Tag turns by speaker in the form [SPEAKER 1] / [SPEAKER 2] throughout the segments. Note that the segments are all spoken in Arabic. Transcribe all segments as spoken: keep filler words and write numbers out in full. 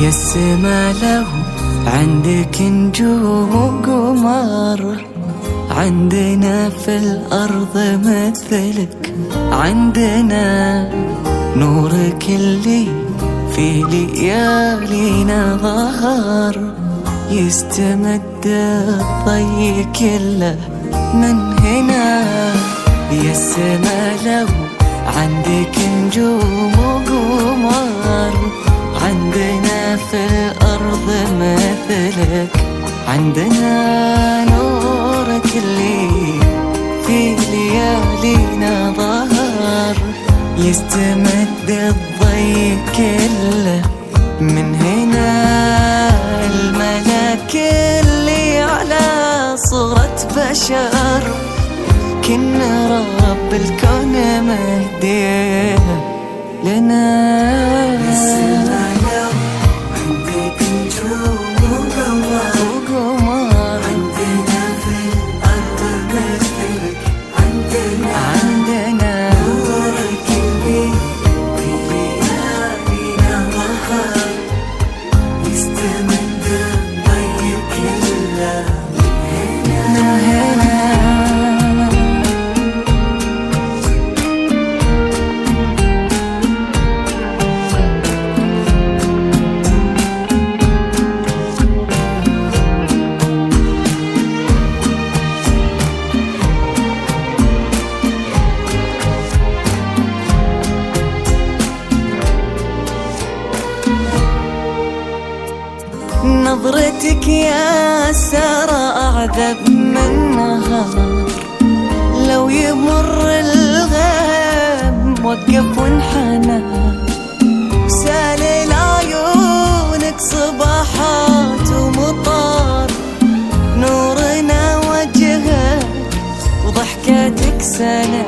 [SPEAKER 1] يا السما لو عندك نجوم وقمر، عندنا في الأرض مثلك، عندنا نورك اللي في ليالينا ظهر، يستمد الضي كله من هنا. يا السما لو عندك نجوم وقمر، عندنا في الأرض مثلك، عندنا نورك اللي في ليالينا ظهر، يستمد الضي كله من هنا. الملاك اللي على صورة بشر، كنا رب الكون مهديه لنا. عندك نجوم وقمر، عندنا في الأرض مثلك، عندنا عندنا نورك اللي في ليالينا ظهر، يستمد الضي كله من هنا. نظرتك يا سارة أعذب من نهار، لو يمر الغيم وقف وانحنى، سال عيونك صباحات ومطار، نورنا وجهك وضحكاتك سنة.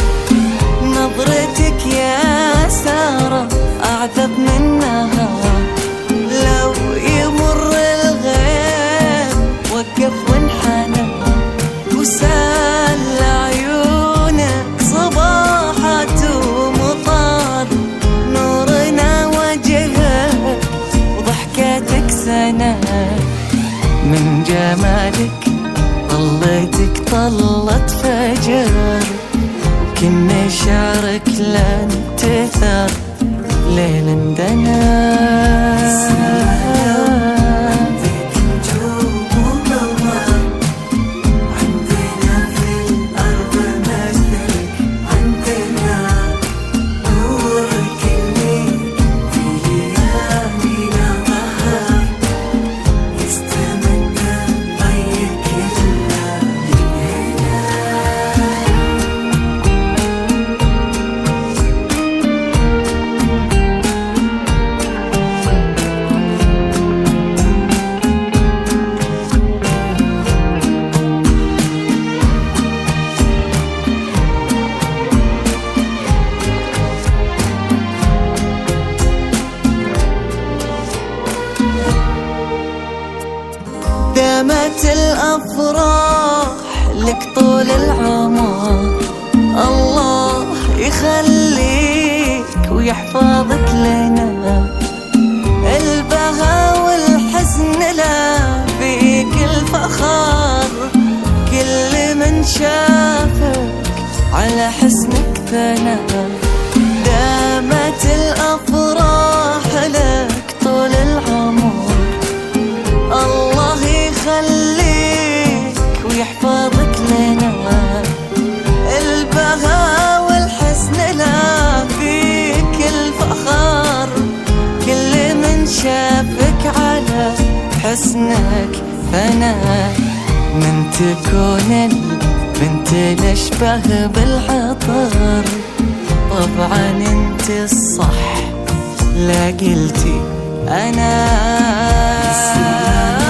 [SPEAKER 1] نظرتك يا سارة أعذب من نهار، لو يمر الغيم وقف وانحنى، وسال عيونك صباحات ومطار، نورنا وجهك وضحكاتك سنة. من جمالك طلتك طلت فجر، وكنا شعرك لن تثر ليل اندنا. دامت الأفراح لك طول العمر، الله يخليك ويحفظك لنا. البهاء والحزن لا فيك الفخار، كل من شافك على حسنك ثنى. دامت الأفراح لك طول العمر، الله يخليك ويحفظك لنا. البهاء والحسن لا فيك الفخار، كل من شافك على حسنك فنا. من تكون البنت الأشبه بالعطر، طبعا انت الصح لا قلتي أنا.